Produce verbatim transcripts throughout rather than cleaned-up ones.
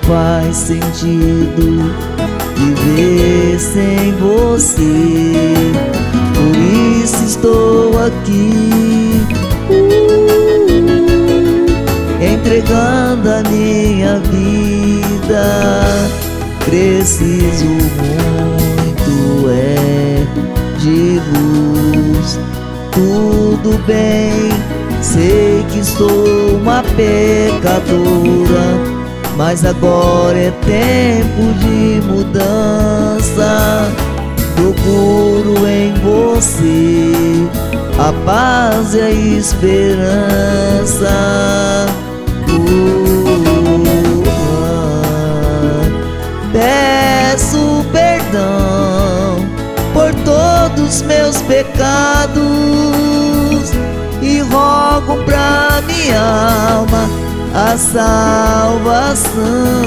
faz sentido viver sem você. Por isso estou aqui, uh, entregando a minha vida. Preciso muito é de luz. Tudo bem, sei que sou uma pecadora, mas agora é tempo de mudança. Procuro em você a paz e a esperança. uh, ah. Peço perdão por todos meus pecados e rogo pra minha alma a salvação.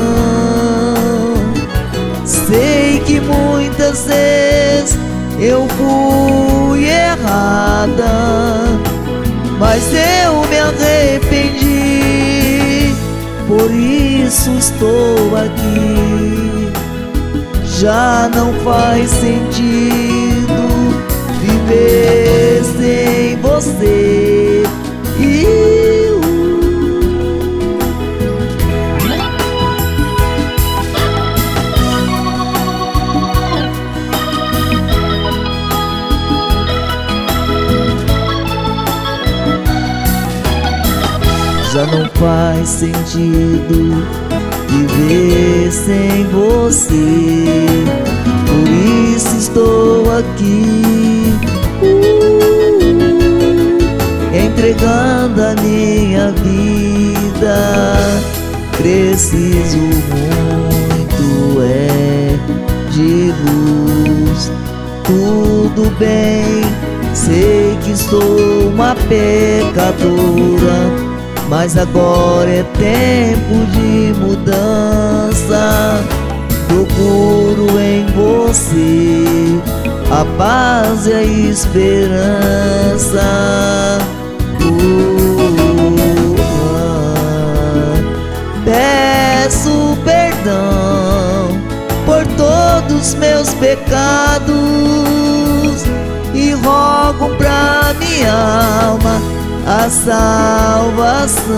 Sei que muitas vezes eu fui errada, mas eu me arrependi, por isso estou aqui. Já não faz sentido viver sem você. E já não faz sentido viver sem você. Por isso estou aqui, uh, entregando a minha vida. Preciso muito é de luz. Tudo bem, sei que sou uma pecadora, mas agora é tempo de mudança. Procuro em você a paz e a esperança. uh, ah. Peço perdão por todos meus pecados e rogo pra minha alma a salvação.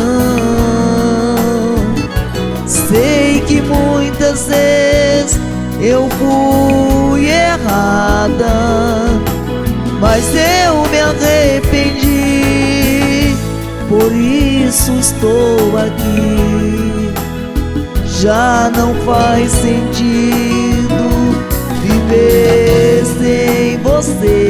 Sei que muitas vezes eu fui errada, mas eu me arrependi, por isso estou aqui. Já não faz sentido viver sem você.